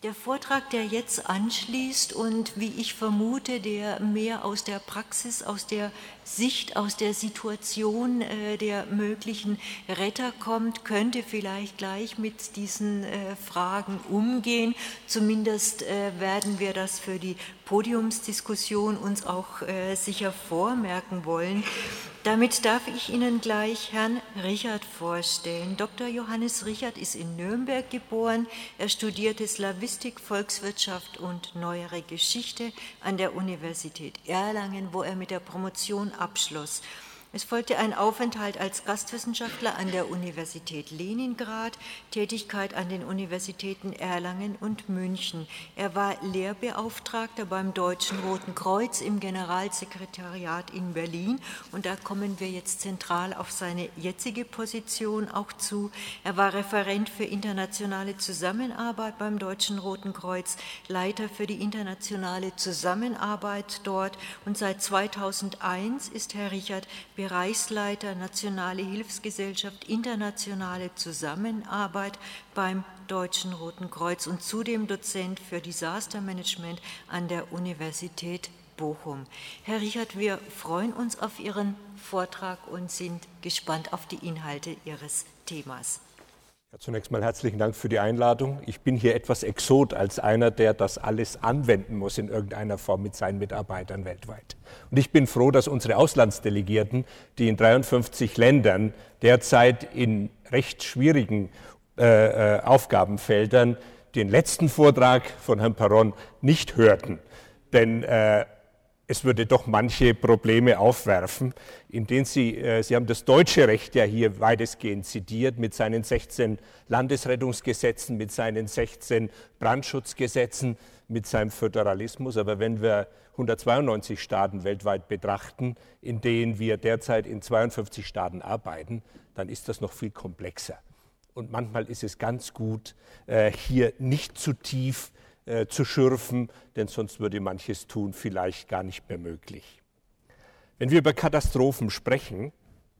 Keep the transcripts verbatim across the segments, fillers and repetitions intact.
Der Vortrag, der jetzt anschließt und wie ich vermute, der mehr aus der Praxis, aus der Sicht, aus der Situation äh, der möglichen Retter kommt, könnte vielleicht gleich mit diesen äh, Fragen umgehen. Zumindest äh, werden wir das für die Podiumsdiskussion uns auch äh, sicher vormerken wollen. Damit darf ich Ihnen gleich Herrn Richard vorstellen. Doktor Johannes Richard ist in Nürnberg geboren. Er studierte Slawistik, Volkswirtschaft und Neuere Geschichte an der Universität Erlangen, wo er mit der Promotion abschloss. Es folgte ein Aufenthalt als Gastwissenschaftler an der Universität Leningrad, Tätigkeit an den Universitäten Erlangen und München. Er war Lehrbeauftragter beim Deutschen Roten Kreuz im Generalsekretariat in Berlin und da kommen wir jetzt zentral auf seine jetzige Position auch zu. Er war Referent für internationale Zusammenarbeit beim Deutschen Roten Kreuz, Leiter für die internationale Zusammenarbeit dort und seit zweitausendeins ist Herr Richard Bereichsleiter Nationale Hilfsgesellschaft Internationale Zusammenarbeit beim Deutschen Roten Kreuz und zudem Dozent für Disaster Management an der Universität Bochum. Herr Richard, wir freuen uns auf Ihren Vortrag und sind gespannt auf die Inhalte Ihres Themas. Ja, zunächst mal herzlichen Dank für die Einladung. Ich bin hier etwas Exot als einer, der das alles anwenden muss in irgendeiner Form mit seinen Mitarbeitern weltweit. Und ich bin froh, dass unsere Auslandsdelegierten, die in dreiundfünfzig Ländern derzeit in recht schwierigen äh, Aufgabenfeldern den letzten Vortrag von Herrn Perron nicht hörten. Denn äh, es würde doch manche Probleme aufwerfen, in denen Sie, äh, Sie haben das deutsche Recht ja hier weitestgehend zitiert, mit seinen sechzehn Landesrettungsgesetzen, mit seinen sechzehn Brandschutzgesetzen, mit seinem Föderalismus. Aber wenn wir hundertzweiundneunzig Staaten weltweit betrachten, in denen wir derzeit in zweiundfünfzig Staaten arbeiten, dann ist das noch viel komplexer. Und manchmal ist es ganz gut, äh, hier nicht zu tief Äh, zu schürfen, denn sonst würde manches Tun vielleicht gar nicht mehr möglich. Wenn wir über Katastrophen sprechen,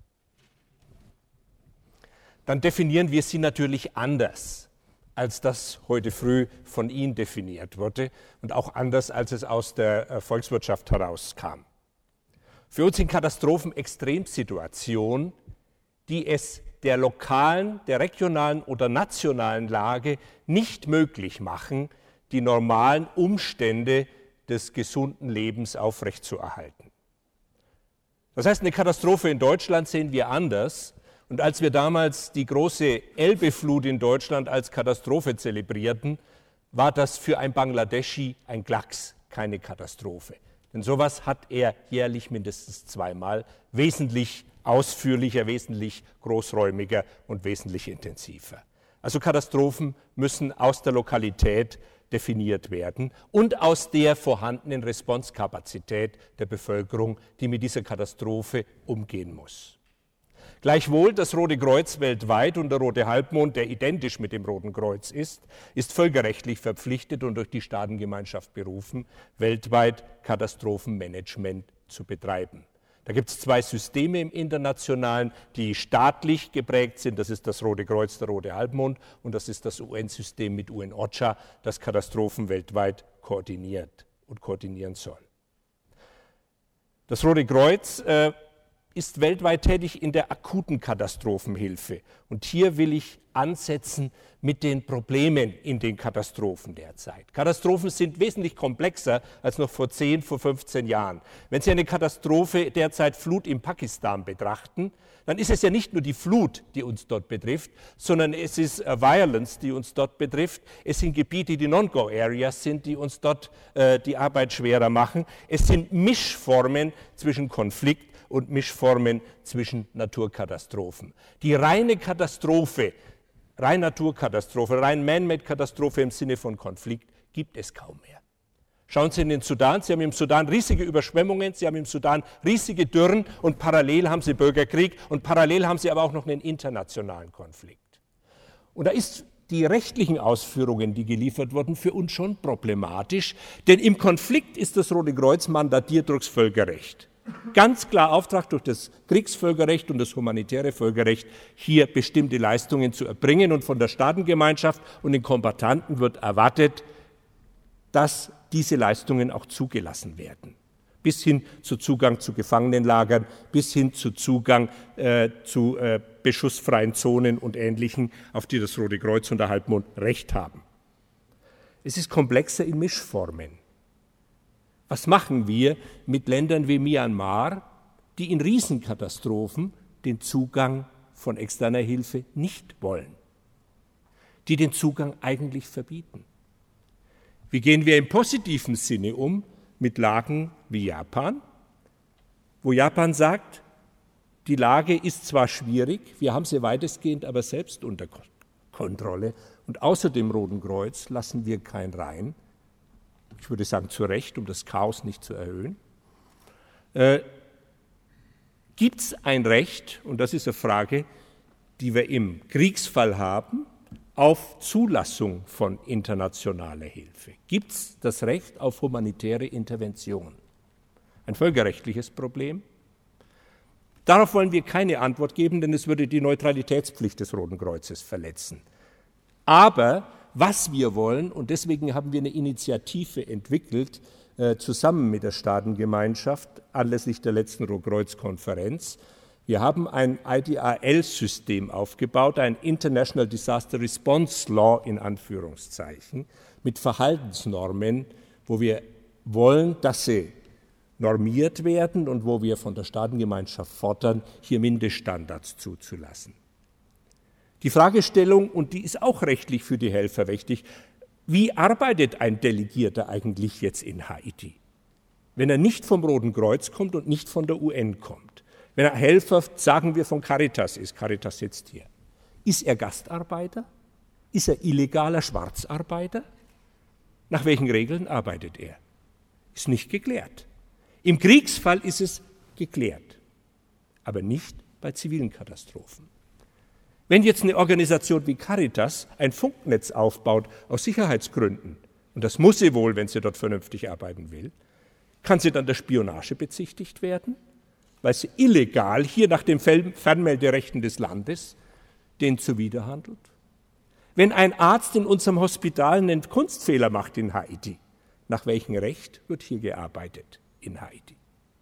dann definieren wir sie natürlich anders, als das heute früh von Ihnen definiert wurde und auch anders, als es aus der äh, Volkswirtschaft herauskam. Für uns sind Katastrophen Extremsituationen, die es der lokalen, der regionalen oder nationalen Lage nicht möglich machen, die normalen Umstände des gesunden Lebens aufrechtzuerhalten. Das heißt, eine Katastrophe in Deutschland sehen wir anders. Und als wir damals die große Elbeflut in Deutschland als Katastrophe zelebrierten, war das für ein Bangladeschi ein Klacks, keine Katastrophe. Denn sowas hat er jährlich mindestens zweimal, wesentlich ausführlicher, wesentlich großräumiger und wesentlich intensiver. Also Katastrophen müssen aus der Lokalität definiert werden und aus der vorhandenen Responsekapazität der Bevölkerung, die mit dieser Katastrophe umgehen muss. Gleichwohl, das Rote Kreuz weltweit und der Rote Halbmond, der identisch mit dem Roten Kreuz ist, ist völkerrechtlich verpflichtet und durch die Staatengemeinschaft berufen, weltweit Katastrophenmanagement zu betreiben. Da gibt es zwei Systeme im Internationalen, die staatlich geprägt sind. Das ist das Rote Kreuz, der Rote Halbmond, und das ist das U N-System mit U N OCHA, das Katastrophen weltweit koordiniert und koordinieren soll. Das Rote Kreuz äh, ist weltweit tätig in der akuten Katastrophenhilfe. Und hier will ich ansetzen mit den Problemen in den Katastrophen derzeit. Katastrophen sind wesentlich komplexer als noch vor zehn, vor fünfzehn Jahren. Wenn Sie eine Katastrophe derzeit Flut in Pakistan betrachten, dann ist es ja nicht nur die Flut, die uns dort betrifft, sondern es ist äh, Violence, die uns dort betrifft. Es sind Gebiete, die Non-Go-Areas sind, die uns dort äh, die Arbeit schwerer machen. Es sind Mischformen zwischen Konflikt und Mischformen zwischen Naturkatastrophen. Die reine Katastrophe, rein Naturkatastrophe, rein Man-Made-Katastrophe im Sinne von Konflikt gibt es kaum mehr. Schauen Sie in den Sudan, Sie haben im Sudan riesige Überschwemmungen, Sie haben im Sudan riesige Dürren und parallel haben Sie Bürgerkrieg und parallel haben Sie aber auch noch einen internationalen Konflikt. Und da ist die rechtlichen Ausführungen, die geliefert wurden, für uns schon problematisch, denn im Konflikt ist das Rote Kreuz mandatiert durchs Völkerrecht. ganz klar Auftrag durch das Kriegsvölkerrecht und das humanitäre Völkerrecht, hier bestimmte Leistungen zu erbringen. Und von der Staatengemeinschaft und den Kombattanten wird erwartet, dass diese Leistungen auch zugelassen werden. Bis hin zu Zugang zu Gefangenenlagern, bis hin zu Zugang äh, zu äh, beschussfreien Zonen und Ähnlichem, auf die das Rote Kreuz und der Halbmond Recht haben. Es ist komplexer in Mischformen. Was machen wir mit Ländern wie Myanmar, die in Riesenkatastrophen den Zugang von externer Hilfe nicht wollen, die den Zugang eigentlich verbieten? Wie gehen wir im positiven Sinne um mit Lagen wie Japan, wo Japan sagt, die Lage ist zwar schwierig, wir haben sie weitestgehend aber selbst unter Kontrolle und außer dem Roten Kreuz lassen wir kein rein, ich würde sagen zu Recht, um das Chaos nicht zu erhöhen. Äh, Gibt es ein Recht, und das ist eine Frage, die wir im Kriegsfall haben, auf Zulassung von internationaler Hilfe? Gibt es das Recht auf humanitäre Intervention? Ein völkerrechtliches Problem? Darauf wollen wir keine Antwort geben, denn es würde die Neutralitätspflicht des Roten Kreuzes verletzen. Aber was wir wollen, und deswegen haben wir eine Initiative entwickelt, äh, zusammen mit der Staatengemeinschaft anlässlich der letzten Rotkreuz-Konferenz, wir haben ein I D R L-System aufgebaut, ein International Disaster Response Law in Anführungszeichen, mit Verhaltensnormen, wo wir wollen, dass sie normiert werden und wo wir von der Staatengemeinschaft fordern, hier Mindeststandards zuzulassen. Die Fragestellung, und die ist auch rechtlich für die Helfer wichtig, wie arbeitet ein Delegierter eigentlich jetzt in Haiti, wenn er nicht vom Roten Kreuz kommt und nicht von der U N kommt? Wenn er Helfer, sagen wir, von Caritas ist, Caritas sitzt hier, ist er Gastarbeiter? Ist er illegaler Schwarzarbeiter? Nach welchen Regeln arbeitet er? Ist nicht geklärt. Im Kriegsfall ist es geklärt, aber nicht bei zivilen Katastrophen. Wenn jetzt eine Organisation wie Caritas ein Funknetz aufbaut aus Sicherheitsgründen, und das muss sie wohl, wenn sie dort vernünftig arbeiten will, kann sie dann der Spionage bezichtigt werden, weil sie illegal hier nach den Fernmelderechten des Landes denen zuwiderhandelt? Wenn ein Arzt in unserem Hospital einen Kunstfehler macht in Haiti, nach welchem Recht wird hier gearbeitet in Haiti?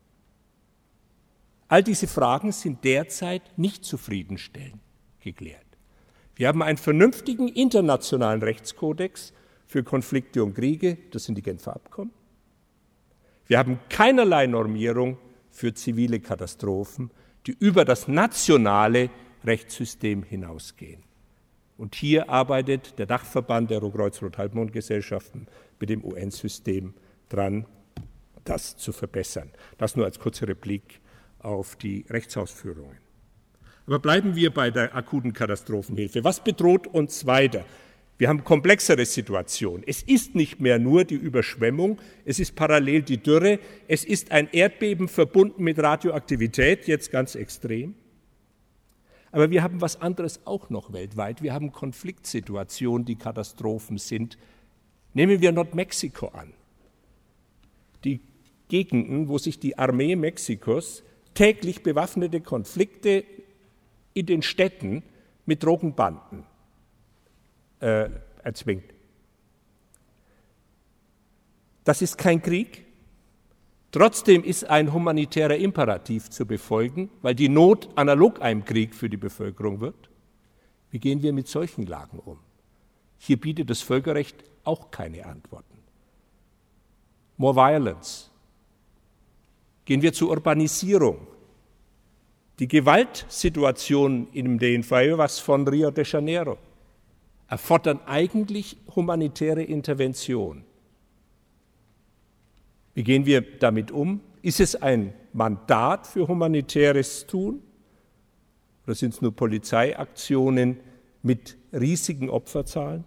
All diese Fragen sind derzeit nicht zufriedenstellend geklärt. Wir haben einen vernünftigen internationalen Rechtskodex für Konflikte und Kriege, das sind die Genfer Abkommen. Wir haben keinerlei Normierung für zivile Katastrophen, die über das nationale Rechtssystem hinausgehen. Und hier arbeitet der Dachverband der Rotkreuz-Rot-Halbmond-Gesellschaften mit dem U N-System dran, das zu verbessern. Das nur als kurze Replik auf die Rechtsausführungen. Aber bleiben wir bei der akuten Katastrophenhilfe. Was bedroht uns weiter? Wir haben komplexere Situationen. Es ist nicht mehr nur die Überschwemmung, es ist parallel die Dürre, es ist ein Erdbeben verbunden mit Radioaktivität, jetzt ganz extrem. Aber wir haben was anderes auch noch weltweit. Wir haben Konfliktsituationen, die Katastrophen sind. Nehmen wir Nordmexiko an. Die Gegenden, wo sich die Armee Mexikos täglich bewaffnete Konflikte in den Städten mit Drogenbanden äh, erzwingt. Das ist kein Krieg. Trotzdem ist ein humanitärer Imperativ zu befolgen, weil die Not analog einem Krieg für die Bevölkerung wird. Wie gehen wir mit solchen Lagen um? Hier bietet das Völkerrecht auch keine Antworten. More violence. Gehen wir zur Urbanisierung. Die Gewaltsituation in den Favelas von Rio de Janeiro erfordern eigentlich humanitäre Intervention. Wie gehen wir damit um? Ist es ein Mandat für humanitäres Tun? Oder sind es nur Polizeiaktionen mit riesigen Opferzahlen?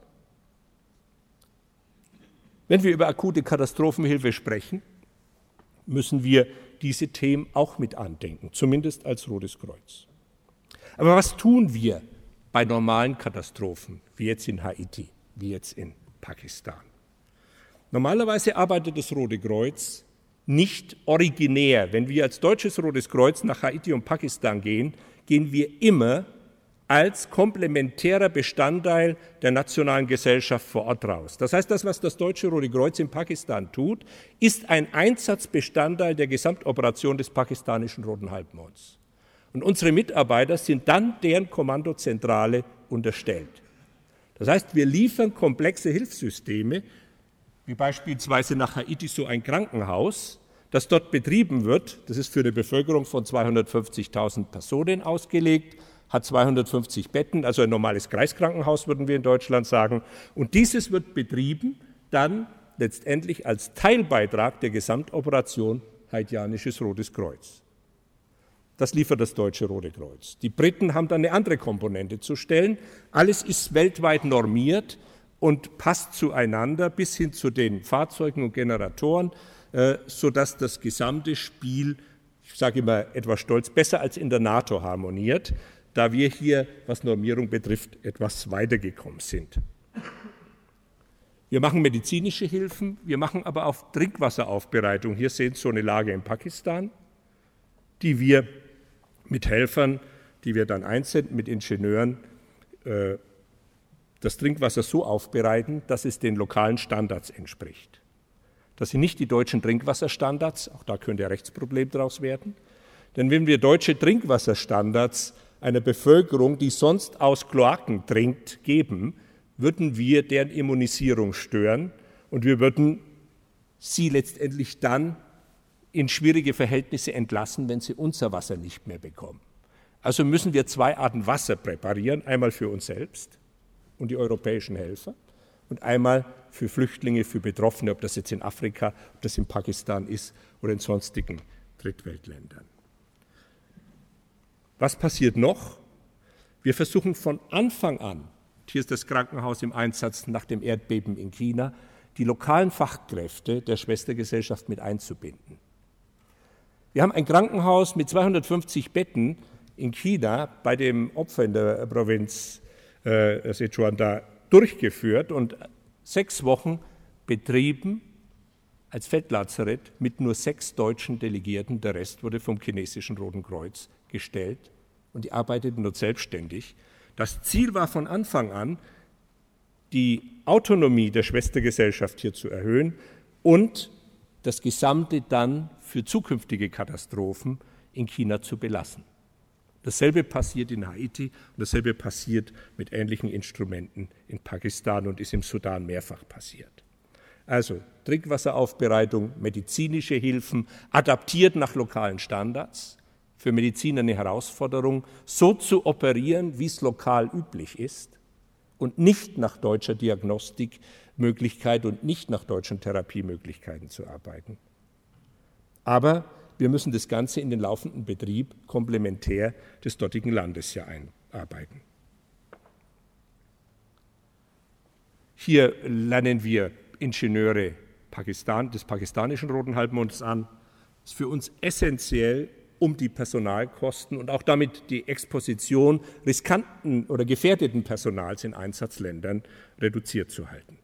Wenn wir über akute Katastrophenhilfe sprechen, müssen wir diese Themen auch mit andenken, zumindest als Rotes Kreuz. Aber was tun wir bei normalen Katastrophen, wie jetzt in Haiti, wie jetzt in Pakistan? Normalerweise arbeitet das Rote Kreuz nicht originär. Wenn wir als Deutsches Rotes Kreuz nach Haiti und Pakistan gehen, gehen wir immer als komplementärer Bestandteil der nationalen Gesellschaft vor Ort raus. Das heißt, das, was das Deutsche Rote Kreuz in Pakistan tut, ist ein Einsatzbestandteil der Gesamtoperation des pakistanischen Roten Halbmonds. Und unsere Mitarbeiter sind dann deren Kommandozentrale unterstellt. Das heißt, wir liefern komplexe Hilfssysteme, wie beispielsweise nach Haiti so ein Krankenhaus, das dort betrieben wird. Das ist für eine Bevölkerung von zweihundertfünfzigtausend Personen ausgelegt, hat zweihundertfünfzig Betten, also ein normales Kreiskrankenhaus, würden wir in Deutschland sagen. Und dieses wird betrieben dann letztendlich als Teilbeitrag der Gesamtoperation Haitianisches Rotes Kreuz. Das liefert das Deutsche Rote Kreuz. Die Briten haben dann eine andere Komponente zu stellen. Alles ist weltweit normiert und passt zueinander bis hin zu den Fahrzeugen und Generatoren, äh, sodass das gesamte Spiel, ich sage immer etwas stolz, besser als in der NATO harmoniert, da wir hier, was Normierung betrifft, etwas weitergekommen sind. Wir machen medizinische Hilfen, wir machen aber auch Trinkwasseraufbereitung. Hier sehen Sie so eine Lage in Pakistan, die wir mit Helfern, die wir dann einsenden, mit Ingenieuren, äh, das Trinkwasser so aufbereiten, dass es den lokalen Standards entspricht. Das sind nicht die deutschen Trinkwasserstandards, auch da könnte ein Rechtsproblem daraus werden. Denn wenn wir deutsche Trinkwasserstandards einer Bevölkerung, die sonst aus Kloaken trinkt, geben, würden wir deren Immunisierung stören und wir würden sie letztendlich dann in schwierige Verhältnisse entlassen, wenn sie unser Wasser nicht mehr bekommen. Also müssen wir zwei Arten Wasser präparieren, einmal für uns selbst und die europäischen Helfer und einmal für Flüchtlinge, für Betroffene, ob das jetzt in Afrika, ob das in Pakistan ist oder in sonstigen Drittweltländern. Was passiert noch? Wir versuchen von Anfang an, hier ist das Krankenhaus im Einsatz nach dem Erdbeben in China, die lokalen Fachkräfte der Schwestergesellschaft mit einzubinden. Wir haben ein Krankenhaus mit zweihundertfünfzig Betten in China bei dem Opfer in der Provinz äh, Sichuan da durchgeführt und sechs Wochen betrieben als Feldlazarett mit nur sechs deutschen Delegierten. Der Rest wurde vom chinesischen Roten Kreuz gestellt und die arbeiteten dort selbstständig. Das Ziel war von Anfang an, die Autonomie der Schwestergesellschaft hier zu erhöhen und das Gesamte dann für zukünftige Katastrophen in China zu belassen. Dasselbe passiert in Haiti und dasselbe passiert mit ähnlichen Instrumenten in Pakistan und ist im Sudan mehrfach passiert. Also Trinkwasseraufbereitung, medizinische Hilfen, adaptiert nach lokalen Standards, für Mediziner eine Herausforderung, so zu operieren, wie es lokal üblich ist und nicht nach deutscher Diagnostikmöglichkeit und nicht nach deutschen Therapiemöglichkeiten zu arbeiten. Aber wir müssen das Ganze in den laufenden Betrieb komplementär des dortigen Landes ja einarbeiten. Hier lernen wir Ingenieure Pakistan, des pakistanischen Roten Halbmonds an. Das ist für uns essentiell, um die Personalkosten und auch damit die Exposition riskanten oder gefährdeten Personals in Einsatzländern reduziert zu halten.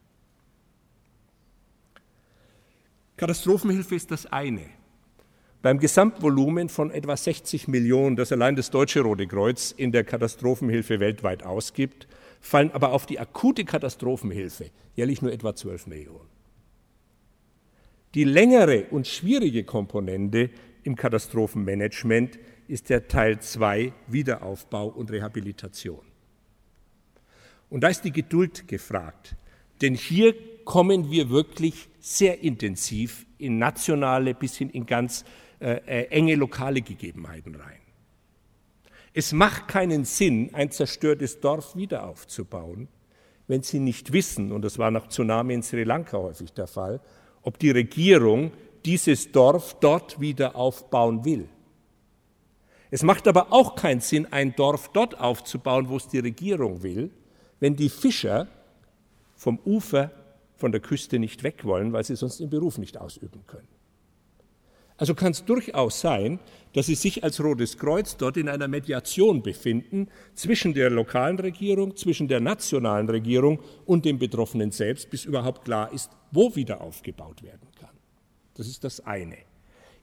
Katastrophenhilfe ist das eine. Beim Gesamtvolumen von etwa sechzig Millionen, das allein das Deutsche Rote Kreuz in der Katastrophenhilfe weltweit ausgibt, fallen aber auf die akute Katastrophenhilfe jährlich nur etwa zwölf Millionen. Die längere und schwierige Komponente im Katastrophenmanagement ist der Teil zwei, Wiederaufbau und Rehabilitation. Und da ist die Geduld gefragt, denn hier kommen wir wirklich sehr intensiv in nationale bis hin in ganz äh, enge lokale Gegebenheiten rein. Es macht keinen Sinn, ein zerstörtes Dorf wieder aufzubauen, wenn Sie nicht wissen, und das war nach Tsunami in Sri Lanka häufig der Fall, ob die Regierung dieses Dorf dort wieder aufbauen will. Es macht aber auch keinen Sinn, ein Dorf dort aufzubauen, wo es die Regierung will, wenn die Fischer vom Ufer, von der Küste nicht weg wollen, weil sie sonst den Beruf nicht ausüben können. Also kann es durchaus sein, dass Sie sich als Rotes Kreuz dort in einer Mediation befinden zwischen der lokalen Regierung, zwischen der nationalen Regierung und dem Betroffenen selbst, bis überhaupt klar ist, wo wieder aufgebaut werden kann. Das ist das eine.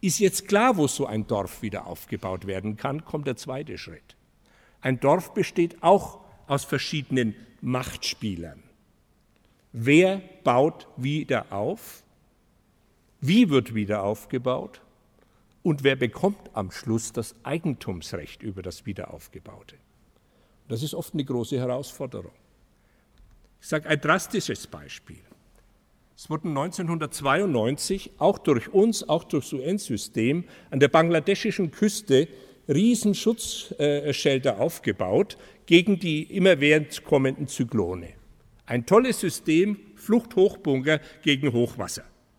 Ist jetzt klar, wo so ein Dorf wieder aufgebaut werden kann, kommt der zweite Schritt. Ein Dorf besteht auch aus verschiedenen Machtspielern. Wer baut wieder auf? Wie wird wieder aufgebaut? Und wer bekommt am Schluss das Eigentumsrecht über das Wiederaufgebaute? Das ist oft eine große Herausforderung. Ich sage ein drastisches Beispiel. Es wurden neunzehnhundertzweiundneunzig auch durch uns, auch durch das U N-System an der bangladeschischen Küste riesen Schutzschilder aufgebaut gegen die immerwährend kommenden Zyklone. Ein tolles System, Fluchthochbunker gegen Hochwasser.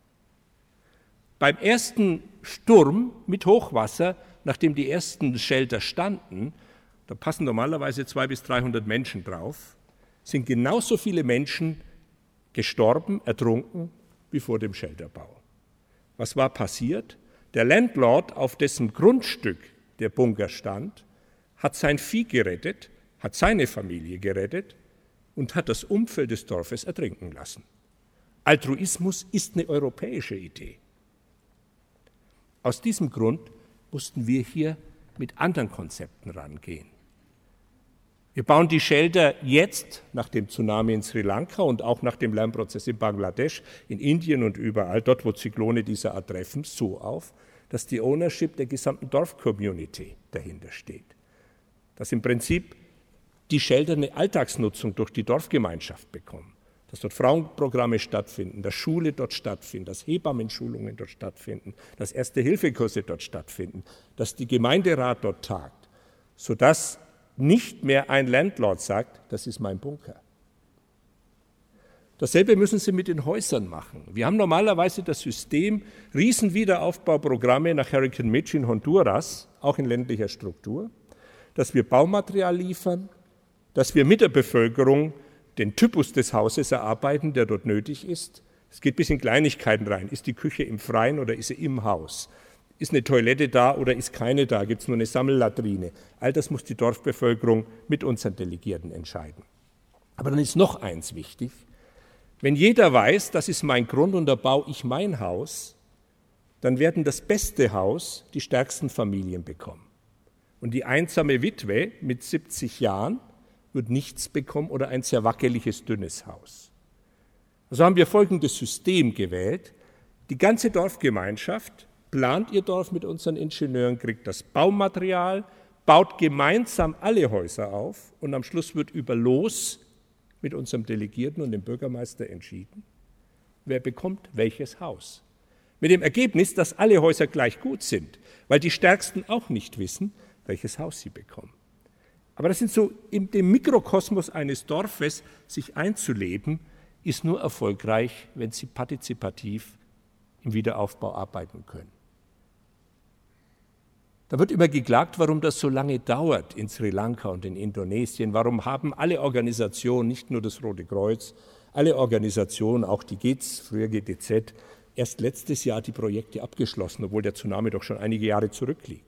Beim ersten Sturm mit Hochwasser, nachdem die ersten Shelter standen, da passen normalerweise zweihundert bis dreihundert Menschen drauf, sind genauso viele Menschen gestorben, ertrunken, wie vor dem Shelterbau. Was war passiert? Der Landlord, auf dessen Grundstück der Bunker stand, hat sein Vieh gerettet, hat seine Familie gerettet und hat das Umfeld des Dorfes ertrinken lassen. Altruismus ist eine europäische Idee. Aus diesem Grund mussten wir hier mit anderen Konzepten rangehen. Wir bauen die Shelter jetzt nach dem Tsunami in Sri Lanka und auch nach dem Lernprozess in Bangladesch, in Indien und überall, dort wo Zyklone dieser Art treffen, so auf, dass die Ownership der gesamten Dorf-Community dahinter steht. Dass im Prinzip die Shelter eine Alltagsnutzung durch die Dorfgemeinschaft bekommen. Dass dort Frauenprogramme stattfinden, dass Schule dort stattfindet, dass Hebammenschulungen dort stattfinden, dass Erste-Hilfe-Kurse dort stattfinden, dass die Gemeinderat dort tagt, sodass nicht mehr ein Landlord sagt, das ist mein Bunker. Dasselbe müssen Sie mit den Häusern machen. Wir haben normalerweise das System Riesenwiederaufbauprogramme nach Hurricane Mitch in Honduras, auch in ländlicher Struktur, dass wir Baumaterial liefern, dass wir mit der Bevölkerung den Typus des Hauses erarbeiten, der dort nötig ist. Es geht bis in Kleinigkeiten rein. Ist die Küche im Freien oder ist sie im Haus? Ist eine Toilette da oder ist keine da? Gibt es nur eine Sammellatrine? All das muss die Dorfbevölkerung mit unseren Delegierten entscheiden. Aber dann ist noch eins wichtig. Wenn jeder weiß, das ist mein Grund und da baue ich mein Haus, dann werden das beste Haus die stärksten Familien bekommen. Und die einsame Witwe mit siebzig Jahren wird nichts bekommen oder ein sehr wackeliges, dünnes Haus. Also haben wir folgendes System gewählt. Die ganze Dorfgemeinschaft plant ihr Dorf mit unseren Ingenieuren, kriegt das Baumaterial, baut gemeinsam alle Häuser auf und am Schluss wird über Los mit unserem Delegierten und dem Bürgermeister entschieden, wer bekommt welches Haus. Mit dem Ergebnis, dass alle Häuser gleich gut sind, weil die Stärksten auch nicht wissen, welches Haus sie bekommen. Aber das sind so, in dem Mikrokosmos eines Dorfes sich einzuleben, ist nur erfolgreich, wenn Sie partizipativ im Wiederaufbau arbeiten können. Da wird immer geklagt, warum das so lange dauert in Sri Lanka und in Indonesien. Warum haben alle Organisationen, nicht nur das Rote Kreuz, alle Organisationen, auch die G I Z, früher G D Z, erst letztes Jahr die Projekte abgeschlossen, obwohl der Tsunami doch schon einige Jahre zurückliegt.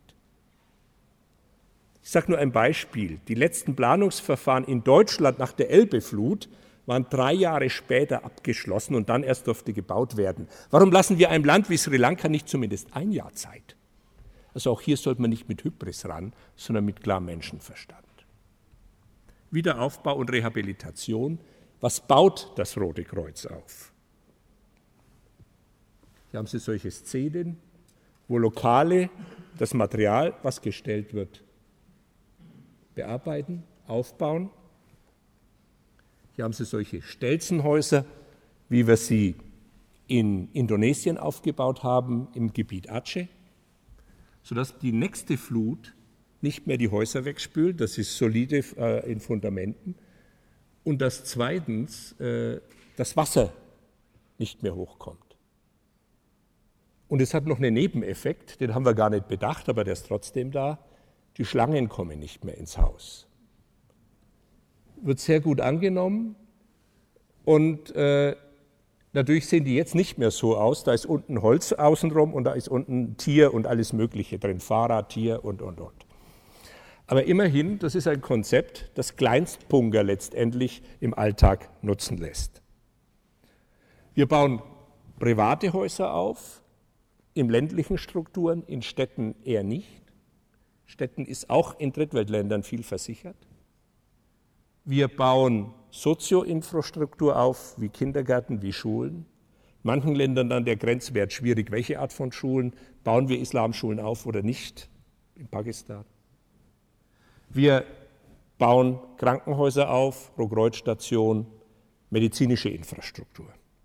Ich sage nur ein Beispiel. Die letzten Planungsverfahren in Deutschland nach der Elbeflut waren drei Jahre später abgeschlossen und dann erst durfte gebaut werden. Warum lassen wir einem Land wie Sri Lanka nicht zumindest ein Jahr Zeit? Also auch hier sollte man nicht mit Hybris ran, sondern mit klarem Menschenverstand. Wiederaufbau und Rehabilitation. Was baut das Rote Kreuz auf? Hier haben Sie solche Szenen, wo Lokale das Material, was gestellt wird, bearbeiten, aufbauen. Hier haben Sie solche Stelzenhäuser, wie wir sie in Indonesien aufgebaut haben, im Gebiet Aceh, sodass die nächste Flut nicht mehr die Häuser wegspült, das ist solide äh, in Fundamenten, und dass zweitens äh, das Wasser nicht mehr hochkommt. Und es hat noch einen Nebeneffekt, den haben wir gar nicht bedacht, aber der ist trotzdem da. Die Schlangen kommen nicht mehr ins Haus. Wird sehr gut angenommen und äh, natürlich sehen die jetzt nicht mehr so aus. Da ist unten Holz außenrum und da ist unten Tier und alles Mögliche drin, Fahrrad, Tier und, und, und. Aber immerhin, das ist ein Konzept, das Kleinstbunker letztendlich im Alltag nutzen lässt. Wir bauen private Häuser auf, in ländlichen Strukturen, in Städten eher nicht. Städten ist auch in Drittweltländern viel versichert. Wir bauen Sozioinfrastruktur auf, wie Kindergärten, wie Schulen. In manchen Ländern dann der Grenzwert schwierig, welche Art von Schulen. Bauen wir Islamschulen auf oder nicht? In Pakistan. Wir bauen Krankenhäuser auf, Rotkreuzstation, medizinische Infrastruktur.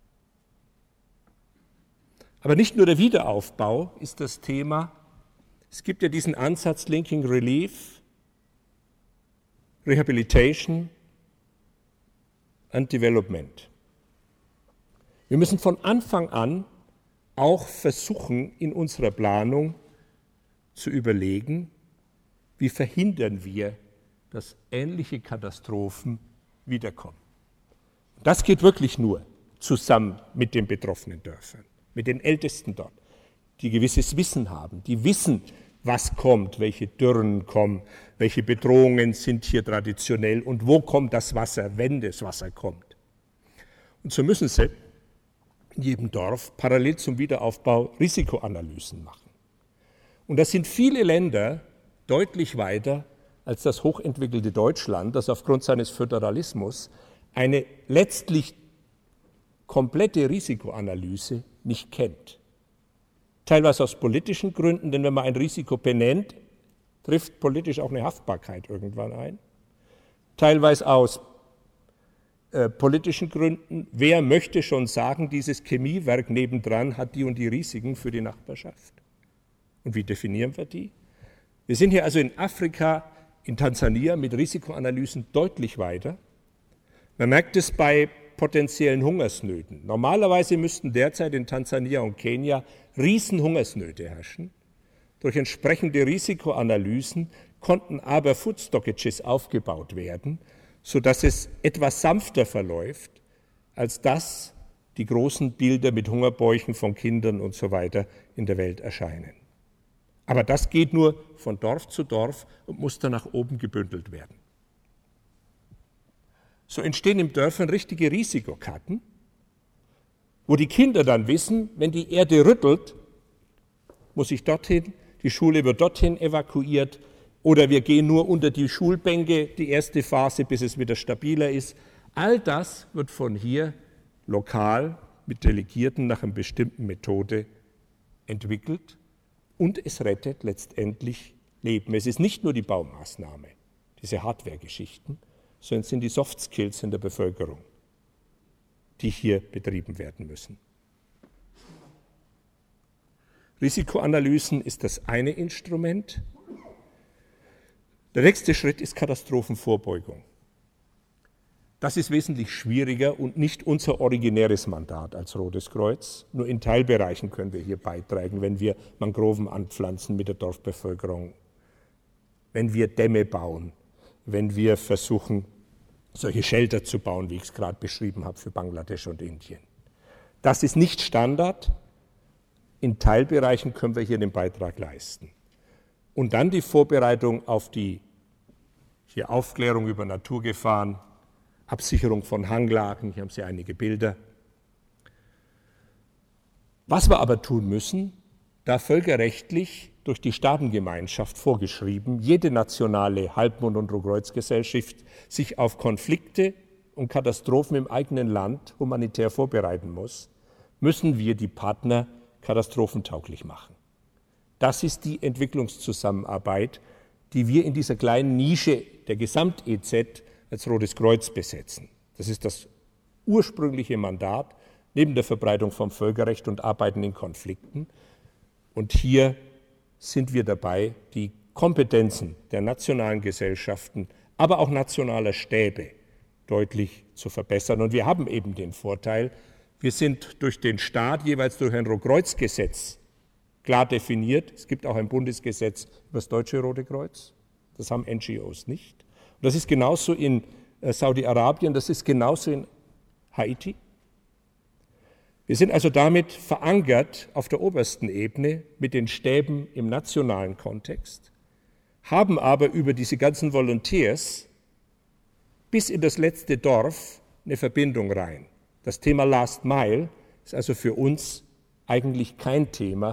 Aber nicht nur der Wiederaufbau ist das Thema. Es gibt ja diesen Ansatz Linking Relief, Rehabilitation and Development. Wir müssen von Anfang an auch versuchen, in unserer Planung zu überlegen, wie verhindern wir, dass ähnliche Katastrophen wiederkommen. Das geht wirklich nur zusammen mit den betroffenen Dörfern, mit den Ältesten dort, die gewisses Wissen haben, die wissen, was kommt, welche Dürren kommen, welche Bedrohungen sind hier traditionell und wo kommt das Wasser, wenn das Wasser kommt. Und so müssen sie in jedem Dorf parallel zum Wiederaufbau Risikoanalysen machen. Und da sind viele Länder deutlich weiter als das hochentwickelte Deutschland, das aufgrund seines Föderalismus eine letztlich komplette Risikoanalyse nicht kennt. Teilweise aus politischen Gründen, denn wenn man ein Risiko benennt, trifft politisch auch eine Haftbarkeit irgendwann ein. Teilweise aus äh, politischen Gründen, wer möchte schon sagen, dieses Chemiewerk nebendran hat die und die Risiken für die Nachbarschaft. Und wie definieren wir die? Wir sind hier also in Afrika, in Tansania mit Risikoanalysen deutlich weiter. Man merkt es bei potenziellen Hungersnöten. Normalerweise müssten derzeit in Tansania und Kenia Riesenhungersnöte herrschen. Durch entsprechende Risikoanalysen konnten aber Food Stockages aufgebaut werden, sodass es etwas sanfter verläuft, als das die großen Bilder mit Hungerbäuchen von Kindern und so weiter in der Welt erscheinen. Aber das geht nur von Dorf zu Dorf und muss dann nach oben gebündelt werden. So entstehen in Dörfern richtige Risikokarten, wo die Kinder dann wissen, wenn die Erde rüttelt, muss ich dorthin, die Schule wird dorthin evakuiert oder wir gehen nur unter die Schulbänke, die erste Phase, bis es wieder stabiler ist. All das wird von hier lokal mit Delegierten nach einer bestimmten Methode entwickelt und es rettet letztendlich Leben. Es ist nicht nur die Baumaßnahme, diese Hardware-Geschichten, sondern es sind die Soft Skills in der Bevölkerung, die hier betrieben werden müssen. Risikoanalysen ist das eine Instrument. Der nächste Schritt ist Katastrophenvorbeugung. Das ist wesentlich schwieriger und nicht unser originäres Mandat als Rotes Kreuz. Nur in Teilbereichen können wir hier beitragen, wenn wir Mangroven anpflanzen mit der Dorfbevölkerung, wenn wir Dämme bauen, wenn wir versuchen, solche Shelter zu bauen, wie ich es gerade beschrieben habe, für Bangladesch und Indien. Das ist nicht Standard. In Teilbereichen können wir hier den Beitrag leisten. Und dann die Vorbereitung auf die hier Aufklärung über Naturgefahren, Absicherung von Hanglagen, hier haben Sie einige Bilder. Was wir aber tun müssen, da völkerrechtlich durch die Staatengemeinschaft vorgeschrieben, jede nationale Halbmond- und Rotkreuzgesellschaft sich auf Konflikte und Katastrophen im eigenen Land humanitär vorbereiten muss, müssen wir die Partner katastrophentauglich machen. Das ist die Entwicklungszusammenarbeit, die wir in dieser kleinen Nische der Gesamt-E Z als Rotes Kreuz besetzen. Das ist das ursprüngliche Mandat neben der Verbreitung vom Völkerrecht und Arbeiten in Konflikten. Und hier sind wir dabei, die Kompetenzen der nationalen Gesellschaften, aber auch nationaler Stäbe deutlich zu verbessern. Und wir haben eben den Vorteil, wir sind durch den Staat jeweils durch ein Rotkreuzgesetz klar definiert. Es gibt auch ein Bundesgesetz über das Deutsche Rote Kreuz. Das haben N G Os nicht. Und das ist genauso in Saudi-Arabien, das ist genauso in Haiti. Wir sind also damit verankert auf der obersten Ebene mit den Stäben im nationalen Kontext, haben aber über diese ganzen Volunteers bis in das letzte Dorf eine Verbindung rein. Das Thema Last Mile ist also für uns eigentlich kein Thema,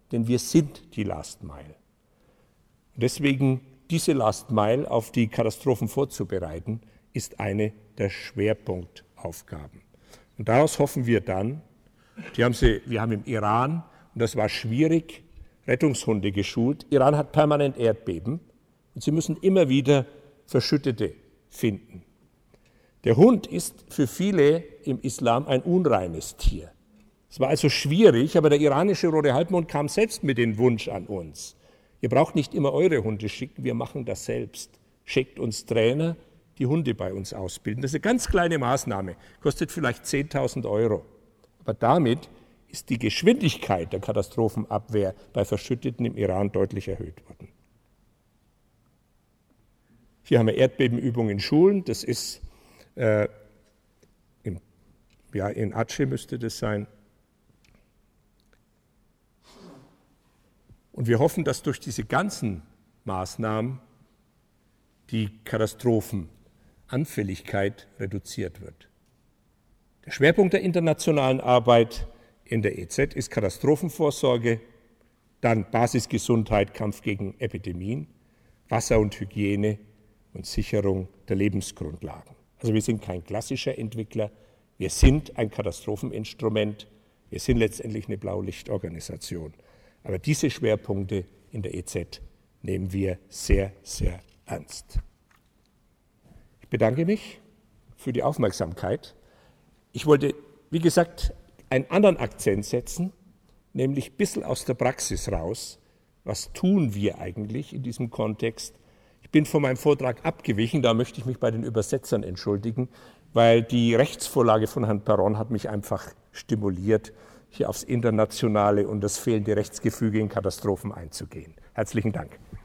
denn wir sind die Last Mile. Und deswegen diese Last Mile auf die Katastrophen vorzubereiten, ist eine der Schwerpunktaufgaben. Und daraus hoffen wir dann, die haben sie, wir haben im Iran, und das war schwierig, Rettungshunde geschult. Iran hat permanent Erdbeben und sie müssen immer wieder Verschüttete finden. Der Hund ist für viele im Islam ein unreines Tier. Es war also schwierig, aber der iranische Rote Halbmond kam selbst mit dem Wunsch an uns. Ihr braucht nicht immer eure Hunde schicken, wir machen das selbst. Schickt uns Trainer, die Hunde bei uns ausbilden. Das ist eine ganz kleine Maßnahme, kostet vielleicht zehntausend Euro. Aber damit ist die Geschwindigkeit der Katastrophenabwehr bei Verschütteten im Iran deutlich erhöht worden. Hier haben wir Erdbebenübungen in Schulen. Das ist äh, im, ja, in Aceh müsste das sein. Und wir hoffen, dass durch diese ganzen Maßnahmen die Katastrophenanfälligkeit reduziert wird. Der Schwerpunkt der internationalen Arbeit in der E Z ist Katastrophenvorsorge, dann Basisgesundheit, Kampf gegen Epidemien, Wasser und Hygiene und Sicherung der Lebensgrundlagen. Also wir sind kein klassischer Entwickler, wir sind ein Katastropheninstrument, wir sind letztendlich eine Blaulichtorganisation. Aber diese Schwerpunkte in der E Z nehmen wir sehr, sehr ernst. Ich bedanke mich für die Aufmerksamkeit. Ich wollte, wie gesagt, einen anderen Akzent setzen, nämlich ein bisschen aus der Praxis raus. Was tun wir eigentlich in diesem Kontext? Ich bin von meinem Vortrag abgewichen, da möchte ich mich bei den Übersetzern entschuldigen, weil die Rechtsvorlage von Herrn Perron hat mich einfach stimuliert, hier aufs Internationale und das fehlende Rechtsgefüge in Katastrophen einzugehen. Herzlichen Dank.